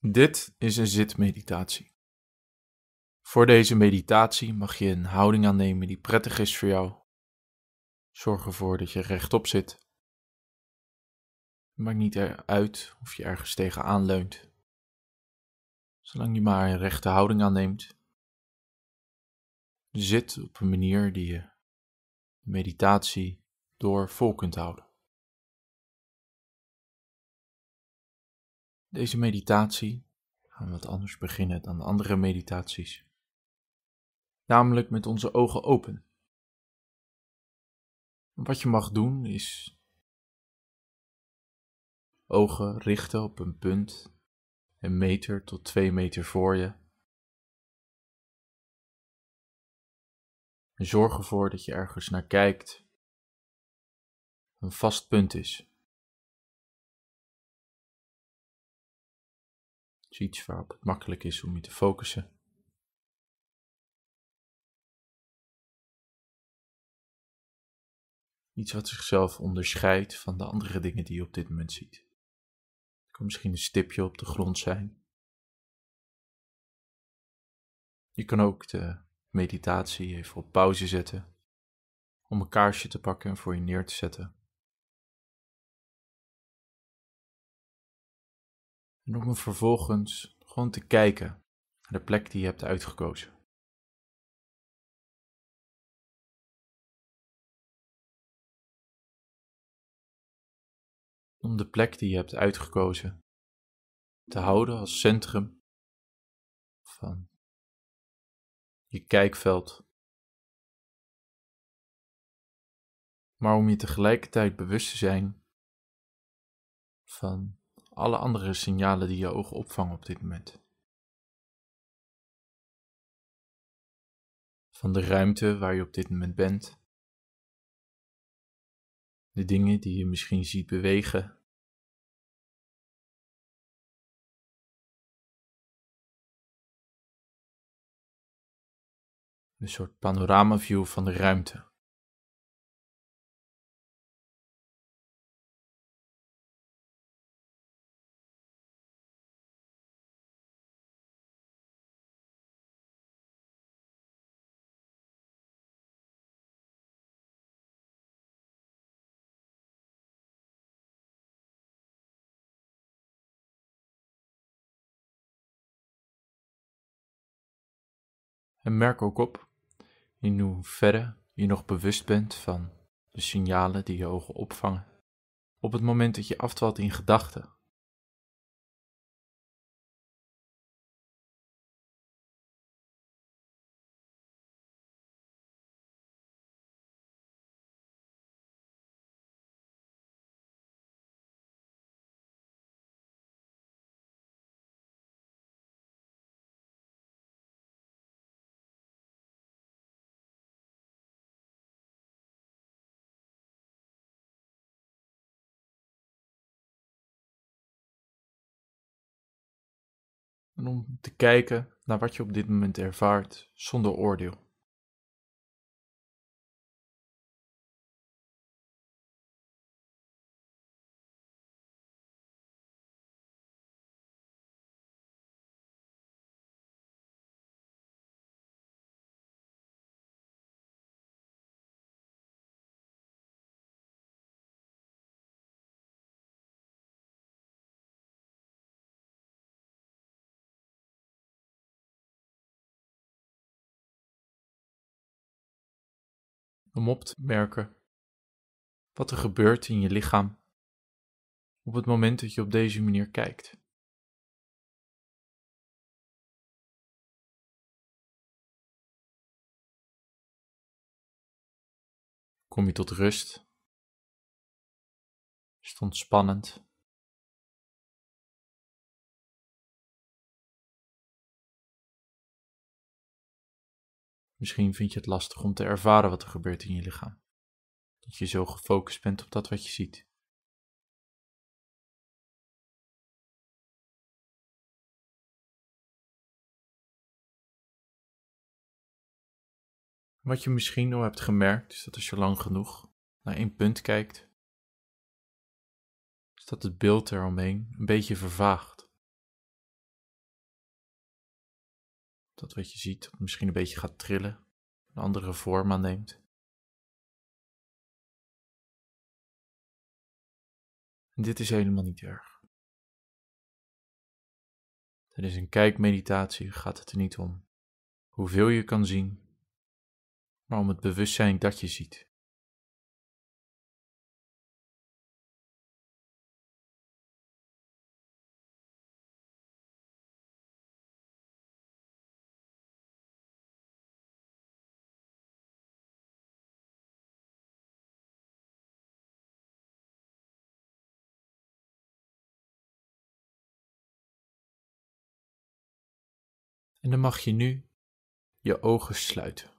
Dit is een zitmeditatie. Voor deze meditatie mag je een houding aannemen die prettig is voor jou. Zorg ervoor dat je rechtop zit. Het maakt niet uit of je ergens tegenaan leunt. Zolang je maar een rechte houding aanneemt. Zit op een manier die je de meditatie door vol kunt houden. Deze meditatie gaan we wat anders beginnen dan de andere meditaties. Namelijk met onze ogen open. Wat je mag doen is ogen richten op een punt, 1 meter tot 2 meter voor je. En zorg ervoor dat je ergens naar kijkt. Een vast punt is. Het is iets waarop het makkelijk is om je te focussen. Iets wat zichzelf onderscheidt van de andere dingen die je op dit moment ziet. Het kan misschien een stipje op de grond zijn. Je kan ook de meditatie even op pauze zetten. Om een kaarsje te pakken en voor je neer te zetten. En om vervolgens gewoon te kijken naar de plek die je hebt uitgekozen. Om de plek die je hebt uitgekozen te houden als centrum van je kijkveld. Maar om je tegelijkertijd bewust te zijn van alle andere signalen die je ogen opvangen op dit moment. Van de ruimte waar je op dit moment bent. De dingen die je misschien ziet bewegen. Een soort panoramaview van de ruimte. En merk ook op in hoeverre je nog bewust bent van de signalen die je ogen opvangen. Op het moment dat je afdwaalt in gedachten. En om te kijken naar wat je op dit moment ervaart zonder oordeel. Om op te merken wat er gebeurt in je lichaam op het moment dat je op deze manier kijkt. Kom je tot rust? Is het ontspannend? Misschien vind je het lastig om te ervaren wat er gebeurt in je lichaam. Dat je zo gefocust bent op dat wat je ziet. Wat je misschien al hebt gemerkt, is dat als je lang genoeg naar 1 punt kijkt, is dat het beeld eromheen een beetje vervaagt. Dat wat je ziet, dat misschien een beetje gaat trillen, een andere vorm aanneemt. En dit is helemaal niet erg. Tijdens een kijkmeditatie gaat het er niet om hoeveel je kan zien, maar om het bewustzijn dat je ziet. En dan mag je nu je ogen sluiten.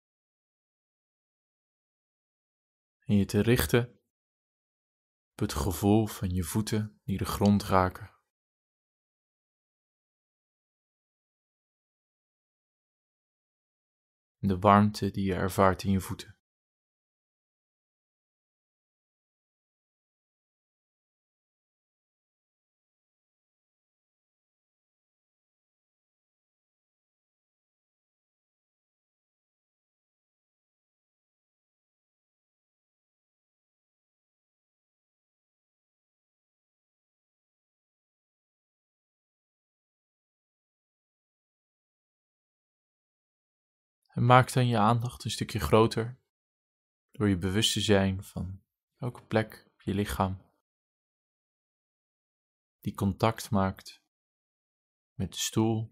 En je te richten op het gevoel van je voeten die de grond raken. En de warmte die je ervaart in je voeten. En maak dan je aandacht een stukje groter door je bewust te zijn van elke plek op je lichaam die contact maakt met de stoel,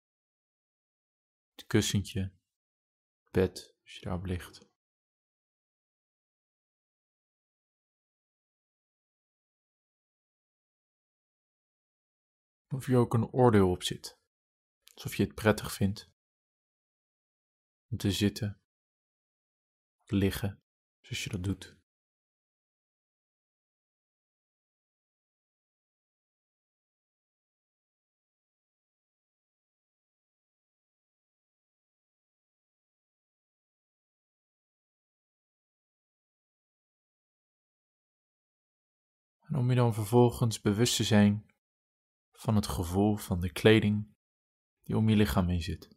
het kussentje, het bed als je daarop ligt. Of je ook een oordeel op zit, alsof je het prettig vindt om te zitten of liggen zoals je dat doet. En om je dan vervolgens bewust te zijn van het gevoel van de kleding die om je lichaam heen zit.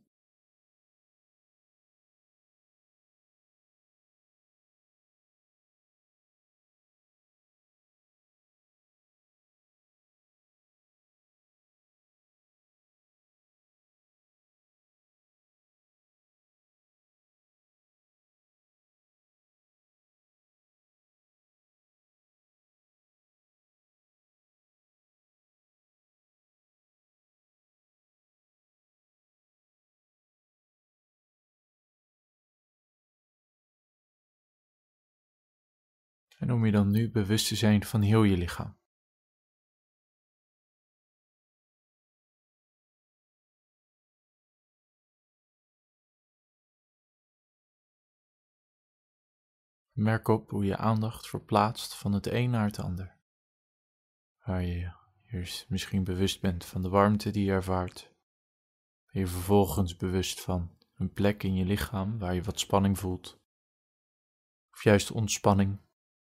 En om je dan nu bewust te zijn van heel je lichaam. Merk op hoe je aandacht verplaatst van het een naar het ander. Waar je eerst misschien bewust bent van de warmte die je ervaart. Ben je vervolgens bewust van een plek in je lichaam waar je wat spanning voelt. Of juist ontspanning.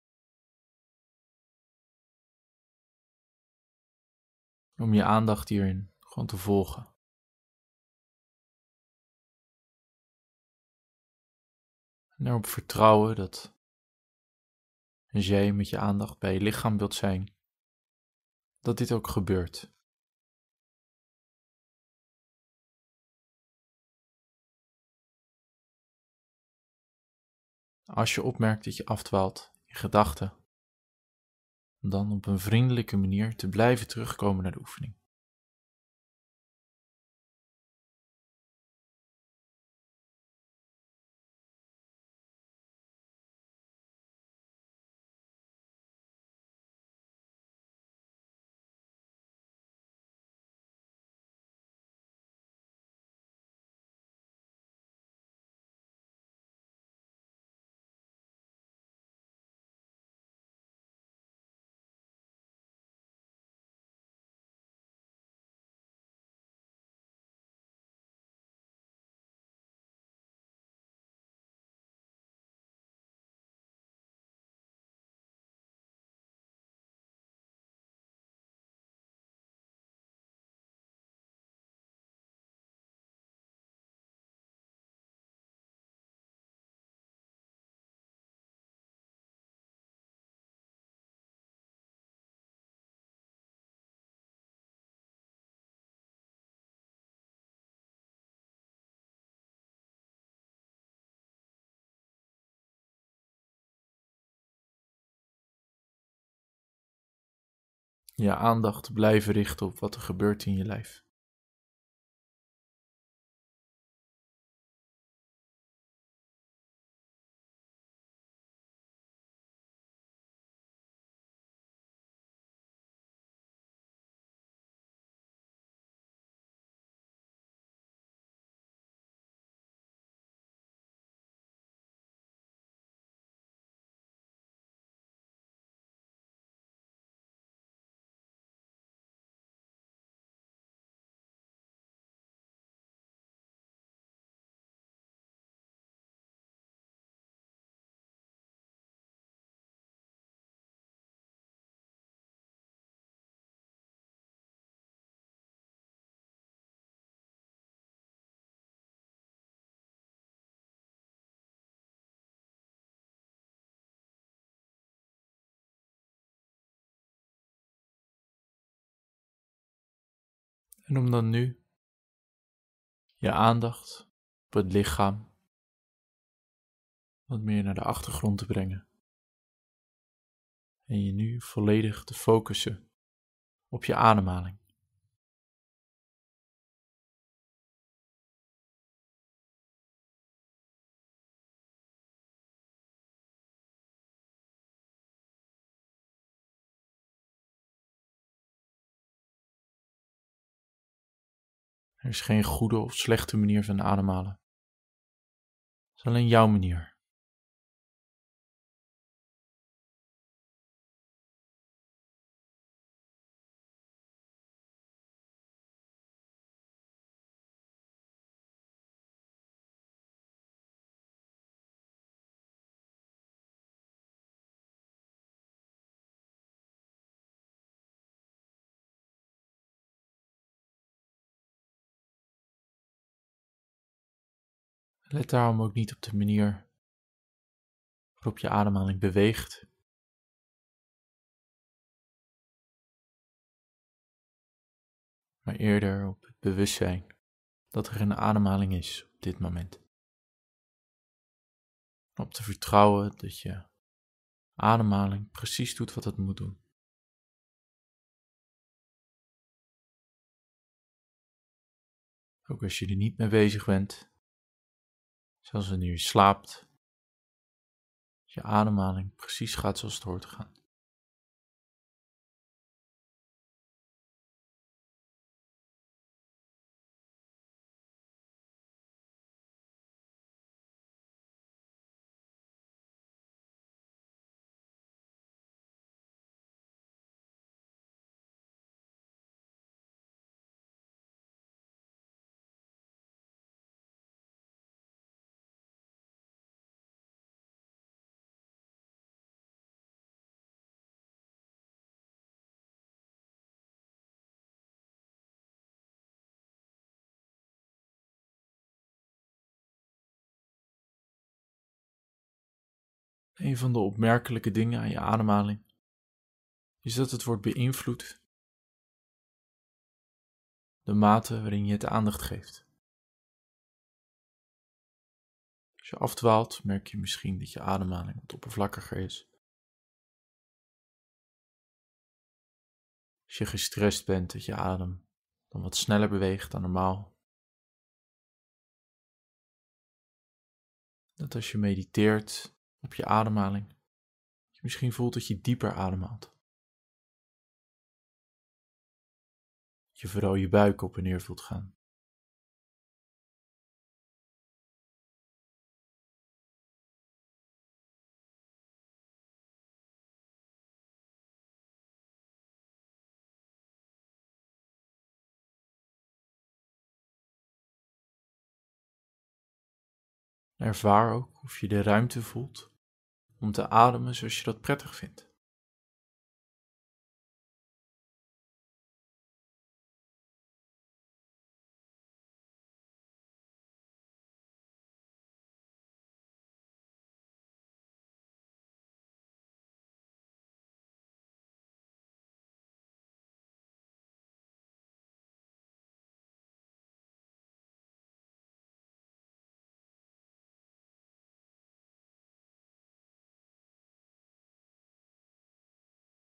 Om je aandacht hierin gewoon te volgen. En erop vertrouwen dat als jij met je aandacht bij je lichaam wilt zijn, dat dit ook gebeurt. Als je opmerkt dat je afdwaalt in gedachten, om dan op een vriendelijke manier te blijven terugkomen naar de oefening. Je aandacht blijven richten op wat er gebeurt in je lijf. En om dan nu je aandacht op het lichaam wat meer naar de achtergrond te brengen. En je nu volledig te focussen op je ademhaling. Er is geen goede of slechte manier van ademhalen. Het is alleen jouw manier. Let daarom ook niet op de manier waarop je ademhaling beweegt. Maar eerder op het bewustzijn dat er een ademhaling is op dit moment. Op te vertrouwen dat je ademhaling precies doet wat het moet doen. Ook als je er niet mee bezig bent, zelfs wanneer je slaapt, dat je ademhaling precies gaat zoals het hoort te gaan. Een van de opmerkelijke dingen aan je ademhaling is dat het wordt beïnvloed de mate waarin je het aandacht geeft. Als je afdwaalt, merk je misschien dat je ademhaling wat oppervlakkiger is. Als je gestrest bent, dat je adem dan wat sneller beweegt dan normaal. Dat als je mediteert op je ademhaling, je misschien voelt dat je dieper ademhaalt. Dat je vooral je buik op en neer voelt gaan. Ervaar ook of je de ruimte voelt om te ademen zoals je dat prettig vindt.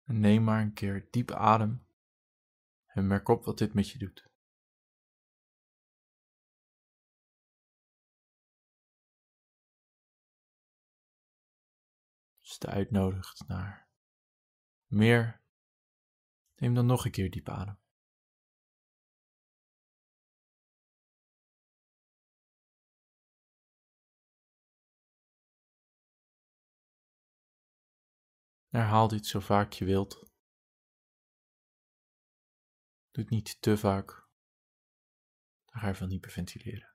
En neem maar een keer diep adem en merk op wat dit met je doet. Als het uitnodigt naar meer, neem dan nog een keer diep adem. Herhaal dit zo vaak je wilt. Doe het niet te vaak, dan ga je van hyperventileren.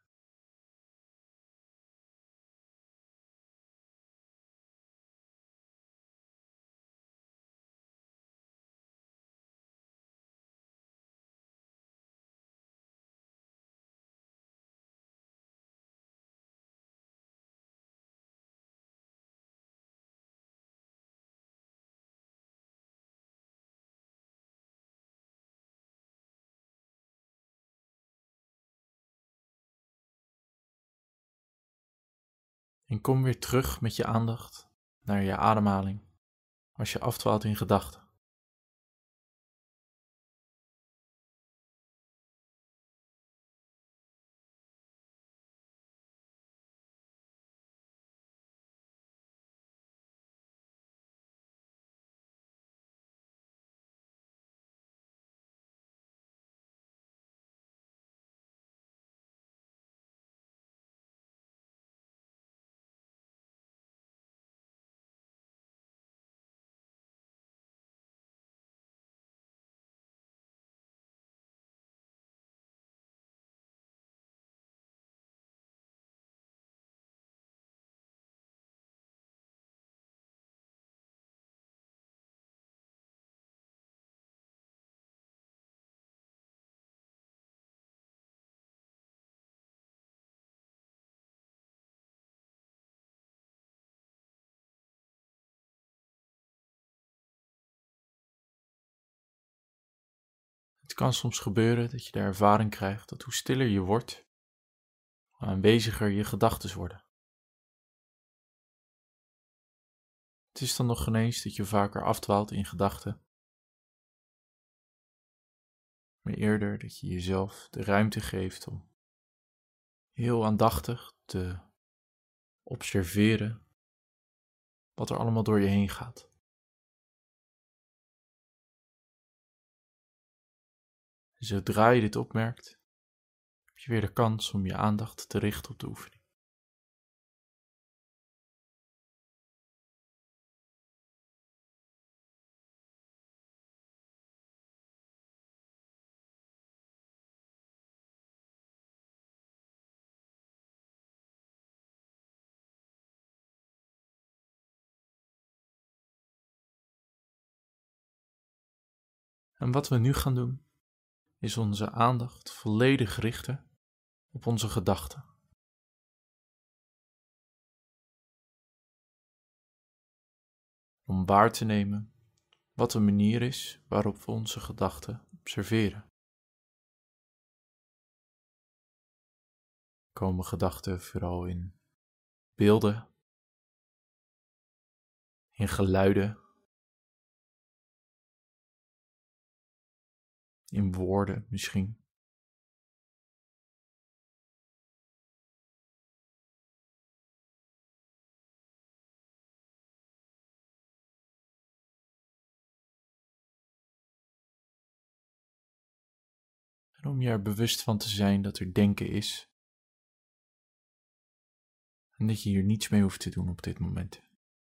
En kom weer terug met je aandacht naar je ademhaling als je afdwaalt in gedachten. Het kan soms gebeuren dat je de ervaring krijgt dat hoe stiller je wordt, hoe aanweziger je gedachten worden. Het is dan nog geen eens dat je vaker afdwaalt in gedachten, maar eerder dat je jezelf de ruimte geeft om heel aandachtig te observeren wat er allemaal door je heen gaat. En zodra je dit opmerkt, heb je weer de kans om je aandacht te richten op de oefening. En wat we nu gaan doen, is onze aandacht volledig richten op onze gedachten. Om waar te nemen wat de manier is waarop we onze gedachten observeren. Komen gedachten vooral in beelden, in geluiden, in woorden misschien. En om je er bewust van te zijn dat er denken is en dat je hier niets mee hoeft te doen op dit moment.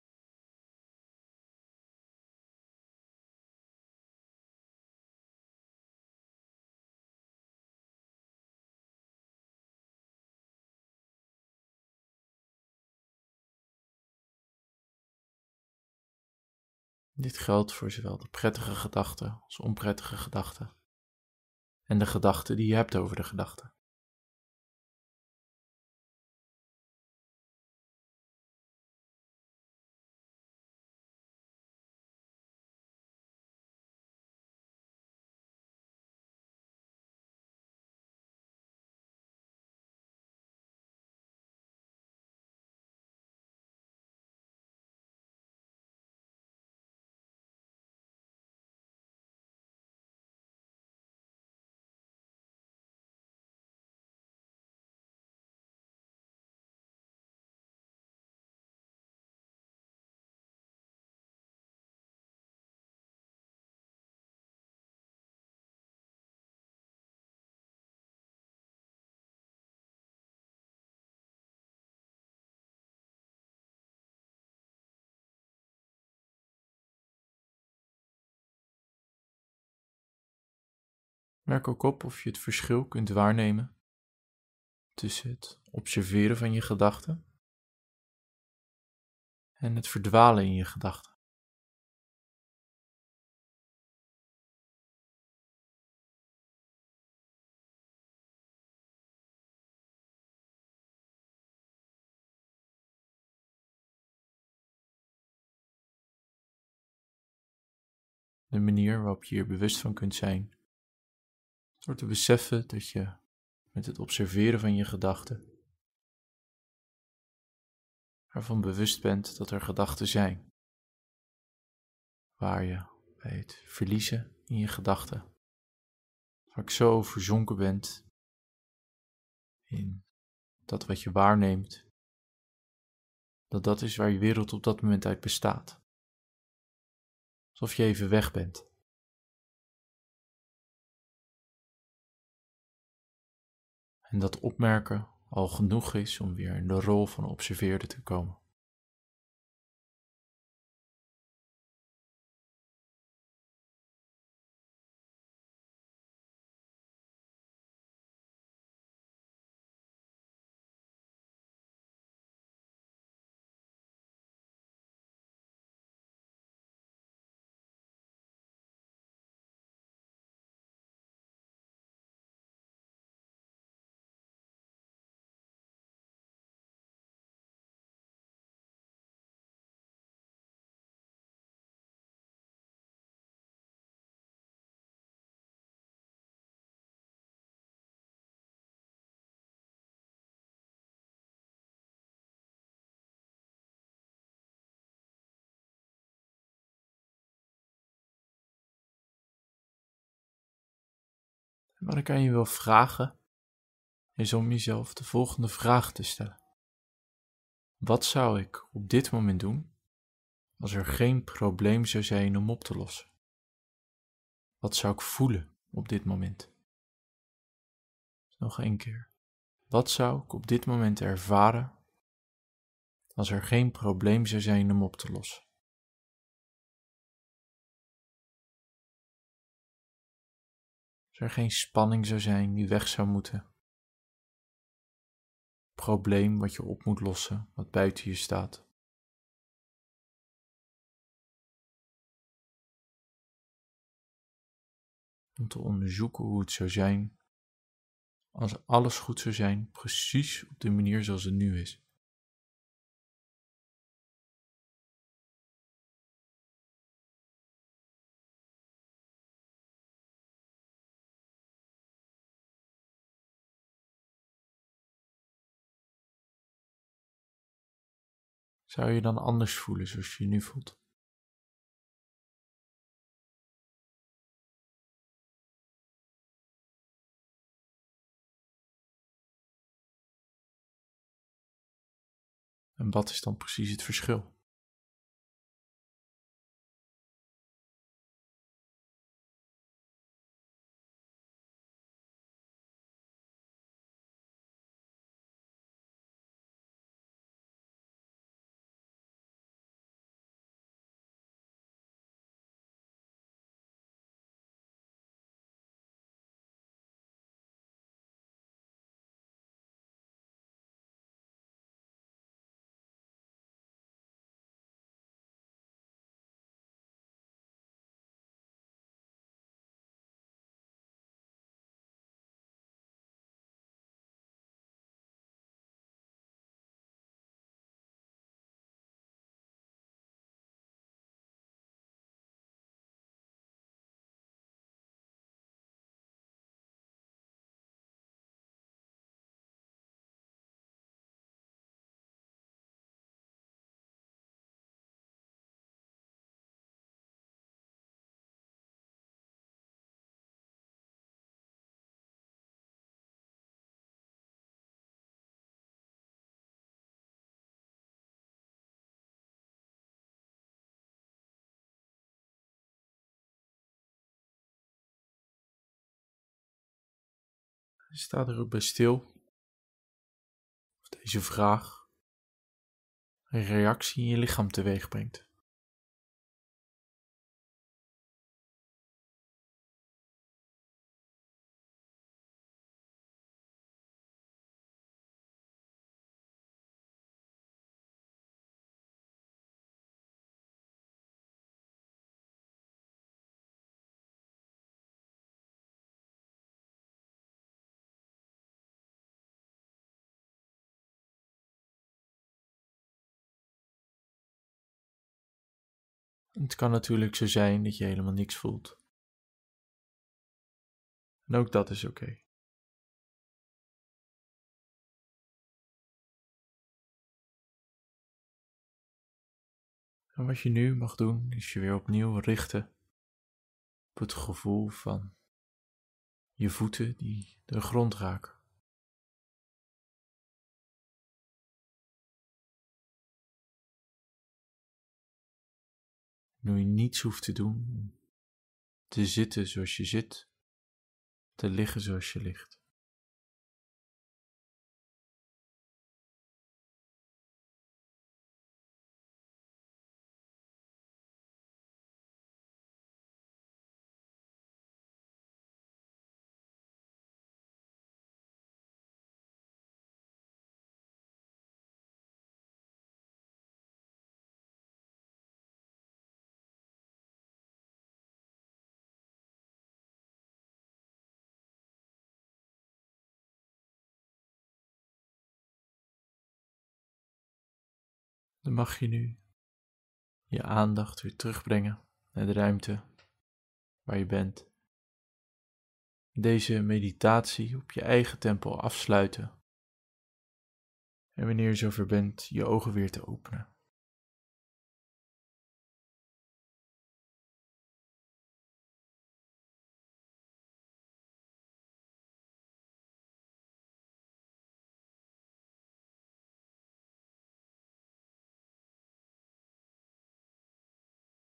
Dit geldt voor zowel de prettige gedachten als onprettige gedachten en de gedachten die je hebt over de gedachten. Merk ook op of je het verschil kunt waarnemen tussen het observeren van je gedachten en het verdwalen in je gedachten. De manier waarop je hier bewust van kunt zijn, door te beseffen dat je met het observeren van je gedachten ervan bewust bent dat er gedachten zijn, waar je bij het verliezen in je gedachten vaak zo verzonken bent in dat wat je waarneemt, dat dat is waar je wereld op dat moment uit bestaat. Alsof je even weg bent. En dat opmerken al genoeg is om weer in de rol van observeerder te komen. Wat ik aan je wil vragen, is om jezelf de volgende vraag te stellen. Wat zou ik op dit moment doen als er geen probleem zou zijn om op te lossen? Wat zou ik voelen op dit moment? Nog 1 keer. Wat zou ik op dit moment ervaren als er geen probleem zou zijn om op te lossen? Als er geen spanning zou zijn die weg zou moeten. Probleem wat je op moet lossen, wat buiten je staat. Om te onderzoeken hoe het zou zijn als alles goed zou zijn, precies op de manier zoals het nu is. Zou je dan anders voelen zoals je je nu voelt? En wat is dan precies het verschil? Sta er ook bij stil of deze vraag een reactie in je lichaam teweeg brengt. Het kan natuurlijk zo zijn dat je helemaal niks voelt. En ook dat is oké. En wat je nu mag doen, is je weer opnieuw richten op het gevoel van je voeten die de grond raken. Nu je niets hoeft te doen, te zitten zoals je zit, te liggen zoals je ligt. Dan mag je nu je aandacht weer terugbrengen naar de ruimte waar je bent. Deze meditatie op je eigen tempo afsluiten. En wanneer je zover bent, je ogen weer te openen.